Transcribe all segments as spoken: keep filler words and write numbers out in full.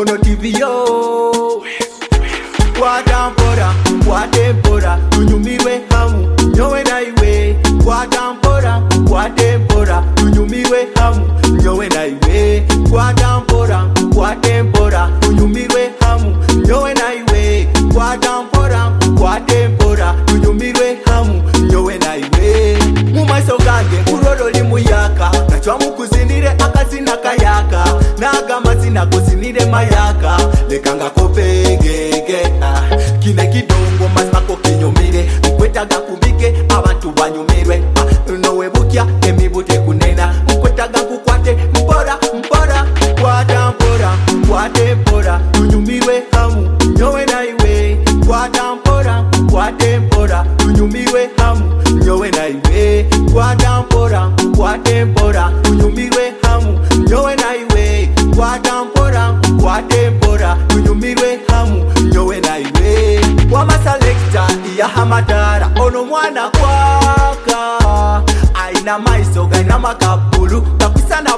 ono T V yo. Kwa tampora, kwa tempora, tunyumiwe hamu, nyowe na iwe. Kwa tampora, kwa tempora, tunyumiwe hamu, nyowe na iwe. Kwa tampora, kwa tempora, tunyumiwe hamu, nyowe na iwe. Kwa tampora, kwa tempora, tunyumiwe hamu, nyowe na iwe. Mumaiso gange kuroro limuyaka, nachwa mukuzinire akazina kayaka, naga mazina kuzinire mayaka, lekanga kopengege ah. Kine kidongo mazimako kinyumire, mkwetaga kubike abantu banyumirwe ah. Nowe bukya emibute kunena, mkwetaga kukwate mpora mpora. Kwa tampora, kwa tempora, tunyumiwe hamu, nyowe na iwe. Kwa tampora, kwa tempora, tunyumiwe hamu, nyowe na iwe. Kwa tampora, kwa tempora, tunyumiwe hamu, nyowe na iwe. Kwa tampora, kwa tempora, tunyumiwe hamu, nyowe na iwe. Wama selector iya hamadara, ono mwana kwaka, aina maiso gaina makabulu, kakwisana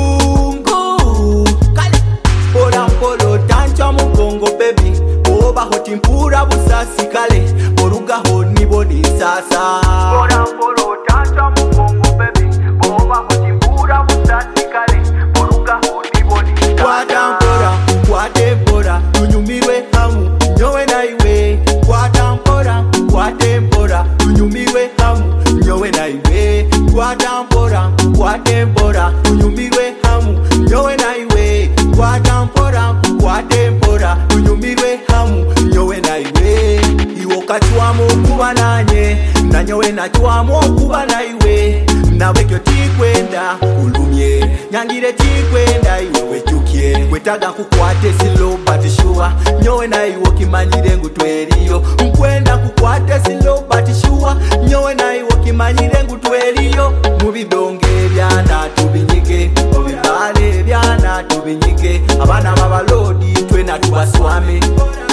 bajungu kale. Pora mpolo tancha mugongo baby, oba hoti mpura busasi kale, oruga honi boni sasa. Pora mpolo tancha mugongo baby, oba hoti mpura busasi kale, oruga honi boni sasa. Kwa tampora, kwa tempora, tunyumiwe hamu, nyowe na iwe. Kwa tampora, kwa tempora, tunyumiwe hamu, nyowe na iwe. Kwa tampora, kwa tempora, tunyumiwe hamu, nyowe na iwe. Kwa tampora, kwa tempora, tunyumiwe hamu, nyowe na iwe. Iwo kachwamu kuba nanye, na nyowe na chwamu kuba na iwe. Nawe kyo tikwenda ulumye, nyangire tikwenda iwe wechukye. Kwetaga kukwate silo but sure, nyowe na iwo kimanyire ngutweriyo. Mkwenda kukwate silo but sure, nyowe na iwo kimanyire ngutweriyo. Mubidonge byana tubinyike, mubibale byana tubinyike. Abana babalodi twena tubaswame.